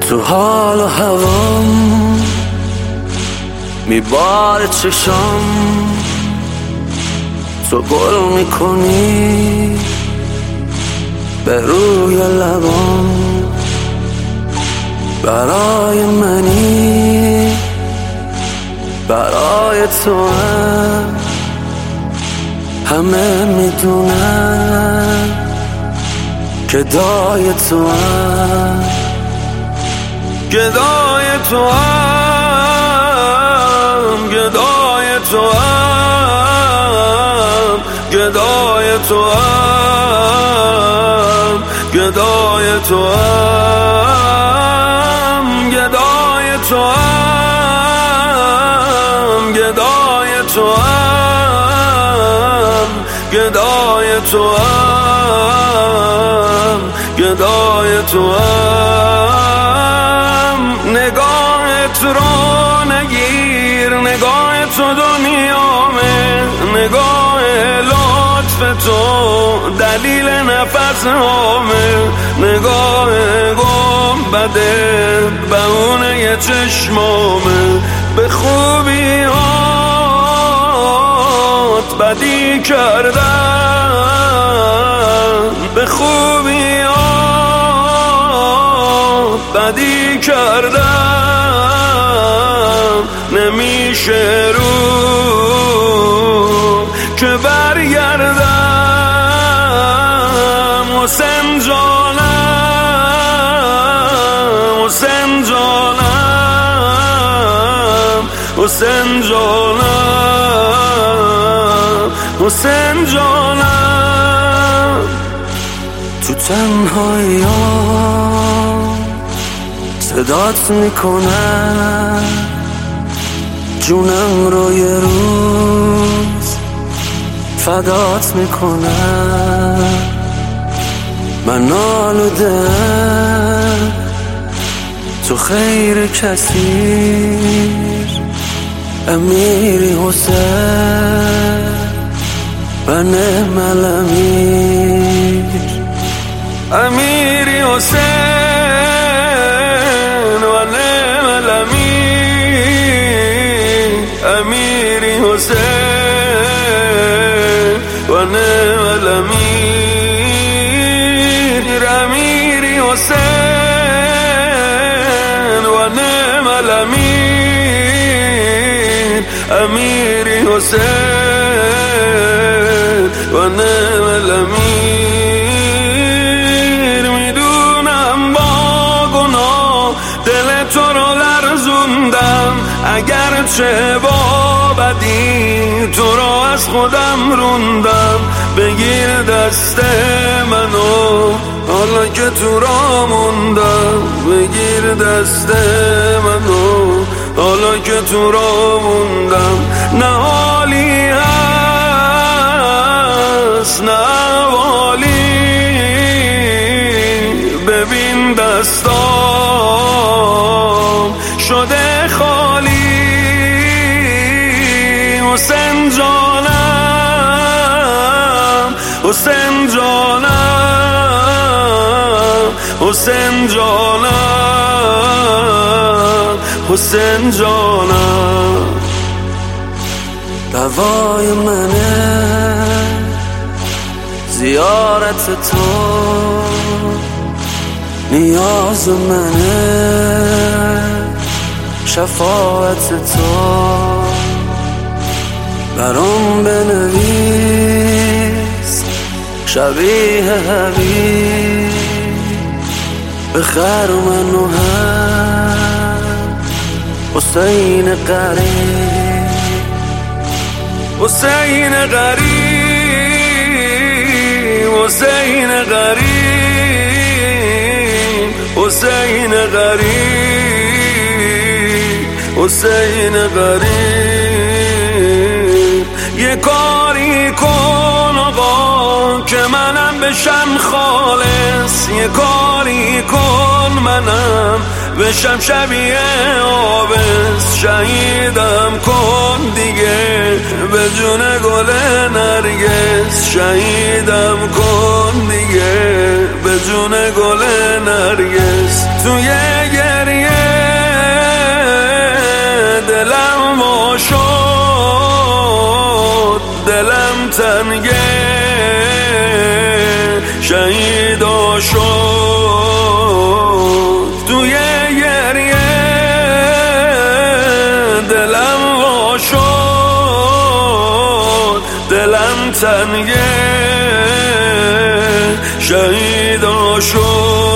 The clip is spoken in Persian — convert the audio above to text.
تو حال و هوام میباره چشام، تو گل میکنی به روی لبام. برای منی، برای تو همه میدونن گدای تو گدای تو گدای تو گدای تو گدای تو گدای تو گدای تو گدای تو گدای تو نگاهت رو نگیر، نگاه تو دنیامه، نگاه لطف تو دلیل نفس هامه، نگاه گنبده بهونه چشمامه، به خوبیات بدی کردن، به خوبیات بدی کردن، نمیشه رو که برگردم. حسین جانم، حسین جانم، حسین جانم، حسین جانم. تو تنهایی‌ام صدات میکنم، جونم رو یه روز فدات میکنم. من آلودم تو خیر کثیر، امیری حسین و نعم الامیر، امیری حسین و نعم الامیر، امیری حسین و نعم الامیر، امیری حسین و نعم الامیر، امیری حسین و نعم الامیر. میدونم با گناه دل تو رو لرزوندم، اگرچه با بدی تو رو از خودم روندم. بگیر دست منو حالا که تو را موندم، بگیر دست منو حالا که تو را موندم. نه حالی هست نه حالی، ببین دستام شده خالی. حسین جانم، حسین جانم، حسین جانم، حسین جانم. دوای منه زیارت تو، نیاز منه شفاعت تو. برام بنویس شبیه حبیب، بخر منو هم حسین قریب، حسین قریب، حسین قریب، حسین قریب، حسین قریب. یه کاری کن آقا که منم بشم خالص، یه کاری کن منم بشم شبیه آبس. شهیدم کن دیگه به جون گل نرگس، شهیدم کن دیگه به جون گل نرگس. توی دلم تنگه شهیدا شد توی گریه دلم وا شد دلم تنگه شهیدا شد